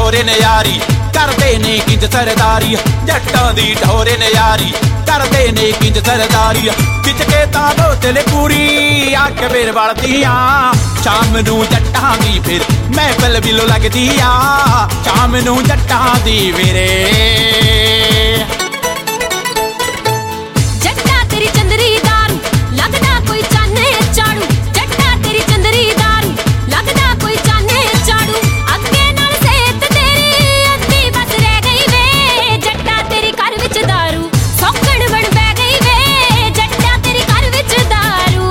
ढोरे ने यारी करदे ने किंज सरदारी जट्टां दी ढोरे ने यारी करदे ने किंज सरदारी खिच के तां बोतल पूरी आख फिर वलदियां शाम नूं जट्टां दी फिर महफिल बिलो लगदी आ शाम नूं जट्टां दी वीरे जट्टा तेरी चंदरी दारू लगदा कोई चाने चाड़ू जट्टा तेरी चंदरी दारू लगदा कोई चाने चाड़ू अगे नाल सेहत तेरी अद्धी बस रह गई वे जट्टा तेरी घर विच दारू सौकण बन बह गई वे जट्टा तेरी घर विच दारू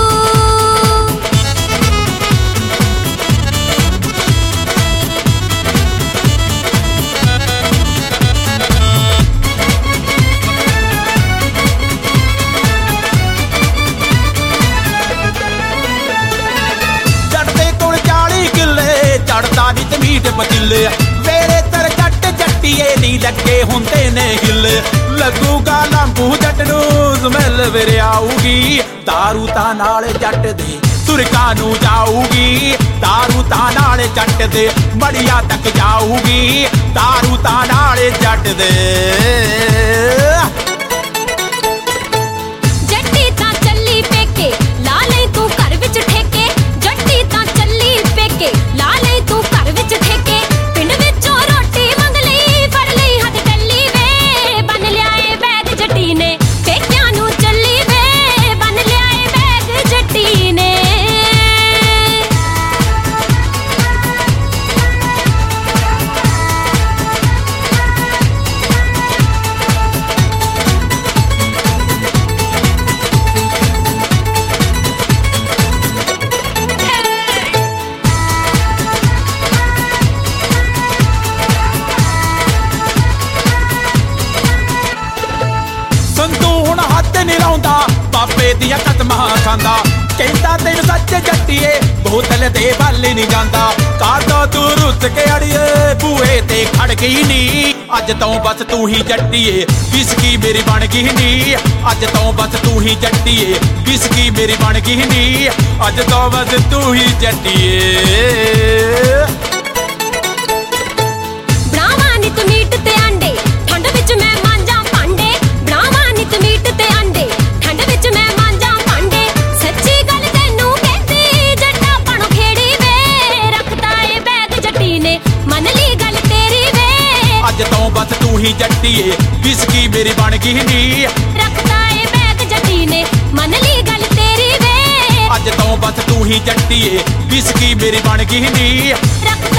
चढ़दा नी ते मीट पतीले वेरे तर जट जट्टिए नी लगे हुंदे ने हिल लगूगा लांबू जट नूं स्मैल फिर आऊगी दारू तां नाल जट दे सुरका नूं जाऊगी दारू तां नाल जट दे मड़िया तक जाऊगी दारू तां नाल जट दे जट्टी तां चली पेके ला ले तू घर विच ठेके जट्टी तां चली पेके ला ले तू घर विच ठेके पिंड विचों रोटी मंग लई फड़ लई हथ टल्ली वे बन लियाए बैग जट्टी ने पेकियां नूं चली वे बन लियाए बैग जट्टी ने संतू हुण हथ नी लाउंदा बाबे दियां कदमां खांदा कहंदा तैनूं सच जट्टीए बोतल दे वल नी जांदा कादा तू रुस के अड़िए बूहे ते खड़ गई नी अज तों बस तू ही जट्टीए विस्की मेरी बन गई नी अज तों बस तू ही जट्टीए विस्की मेरी बन गई नी अज तों बस तू ही जट्टीए बनावा नित मीट ते अंडे ठंड विच मैं मांजा भांडे बनावा नित मीट ते अंडे ठंड विच मैं मांजा भांडे सच्ची गल तैनूं कहंदी जट्टा पाणो खेड़ी वे रखदा ए बैग जट्टी ने मन ली गल तेरी वे अज तों बस तू ही जट्टीए विस्की मेरी बन गई नी रखदा ए बैग जट्टी ने मन ली गल तेरी वे अज तों बस तू ही जट्टीए विस्की मेरी बन गई नी रखदा